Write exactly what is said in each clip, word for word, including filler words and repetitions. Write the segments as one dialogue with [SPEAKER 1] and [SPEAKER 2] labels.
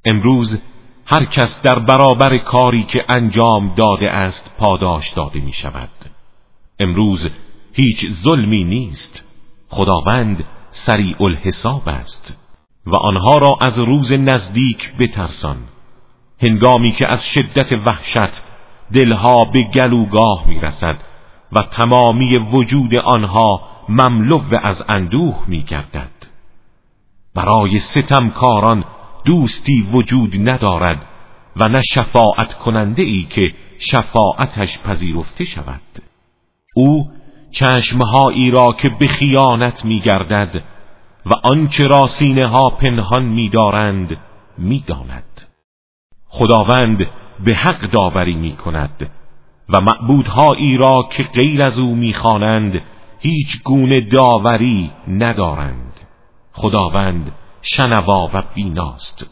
[SPEAKER 1] امروز هر کس در برابر کاری که انجام داده است پاداش داده می شود. امروز هیچ ظلمی نیست. خداوند سریع الحساب است. و آنها را از روز نزدیک بترسان، هنگامی که از شدت وحشت دلها به گلوگاه می رسد و تمامی وجود آنها مملو از اندوه می گردد. برای ستمکاران دوستی وجود ندارد و نه شفاعت کننده ای که شفاعتش پذیرفته شود. او چشمهایی را که به خیانت می گردد و آنچه را سینه ها پنهان می دارند می داند. خداوند به حق داوری می کند و معبودهایی را که غیر از او می خوانند هیچ گونه داوری ندارند. خداوند شنوا و بیناست.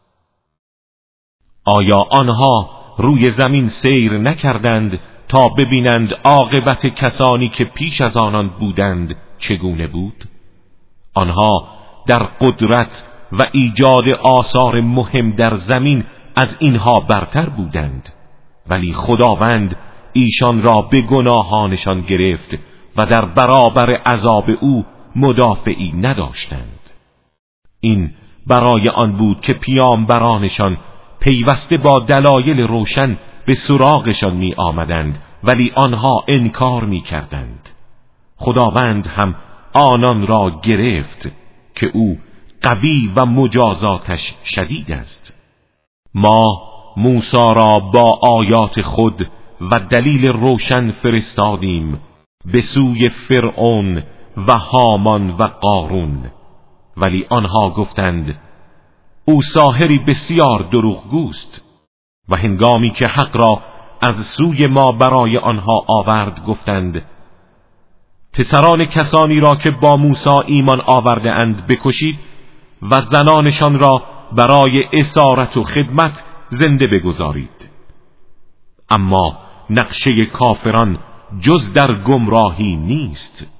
[SPEAKER 1] آیا آنها روی زمین سیر نکردند تا ببینند عاقبت کسانی که پیش از آنان بودند چگونه بود؟ آنها در قدرت و ایجاد آثار مهم در زمین از اینها برتر بودند، ولی خداوند ایشان را به گناهانشان گرفت و در برابر عذاب او مدافعی نداشتند. این برای آن بود که پیامبرانشان پیوسته با دلایل روشن به سراغشان می آمدند، ولی آنها انکار می کردند. خداوند هم آنان را گرفت که او قوی و مجازاتش شدید است. ما موسی را با آیات خود و دلیل روشن فرستادیم به سوی فرعون و هامان و قارون، ولی آنها گفتند او ساحری بسیار دروغگوست. و هنگامی که حق را از سوی ما برای آنها آورد گفتند پسران کسانی را که با موسی ایمان آورده اند بکشید و زنانشان را برای اسارت و خدمت زنده بگذارید. اما نقشه کافران جز در گمراهی نیست.